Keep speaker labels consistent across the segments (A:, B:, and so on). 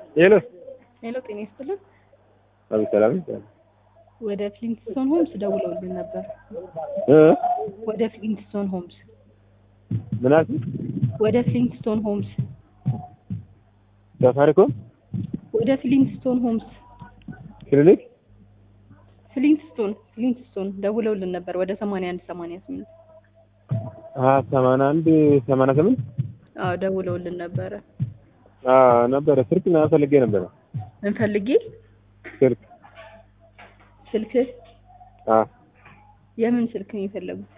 A: ሄሎ
B: ሄሎ ጤና ይስጥልን።
A: አቤት ሰላም
B: ወደ ፍሊንትስቶን ሆምስ ደውለውልን ነበር።
A: እ
B: ወደ ፍሊንትስቶን ሆምስ
A: ምን አልሽኝ?
B: ወደ ፍሊንትስቶን ሆምስ
A: ሳፋሪኮም
B: ወደ ፍሊንትስቶን ሆምስ
A: ክሊኒክ
B: ፍሊንትስቶን ደውለውልን ነበር ወደ 8188
A: 81 88
B: አዎ ደውለውልን ነበረ።
A: ነበረ ስልክ ነው ፈልጌ ነበረ።
B: ምን ፈልጌ? ስልክ የምን ስልክ ነው የፈለጉት?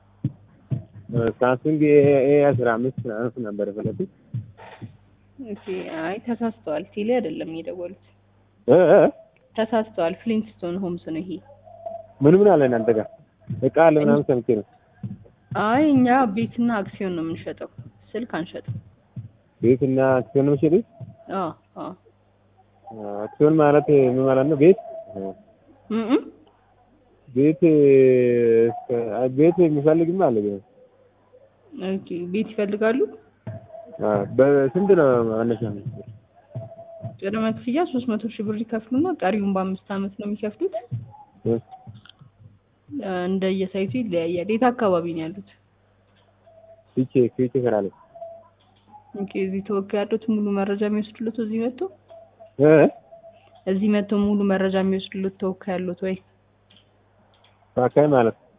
A: ሳምሰንግ A15 አንስ ነበር የፈለኩት።
B: ኦኬ አይ ተሳስተዋል። ሲሌ አይደለም የደወሉት። ተሳስተዋል። ፍሊንትስቶን ሆምስ ነው ይሄ።
A: ምን አለ እናንተ ጋር እቃ አለ ምናምን ሰምቼ ነው።
B: አይ እኛ ቤትና አክሲዮን ነው የምንሸጠው፣ ስልክ አንሸጥም።
A: ቤትና አክሲዮን ነው የምትሸጡት?
B: አዎ
A: አክሲዮን ማለት ምን ማለት ነው? ቤት የሚፈልግም አለ።
B: ኦኬ ቤት ይፈልጋሉ?
A: በስንት ነው መነሻ?
B: ቅድመ ክፍያ 300,000 ብር ይከፍሉና ቀሪውን በ5 አመት ነው የሚከፍሉት። እንደየሳይቱ ይለያያል። የት አካባቢ ነው ያሉት?
A: ፊቼ ከራለ።
B: ኦኬ እዚህ ተወካይ ያሉት ሙሉ መረጃ የሚወስዱለት እዚህ መጥቶ ሙሉ መረጃ የሚወስዱለት ተወካይ ያሉት ወይ?
A: ተወካይ ማለት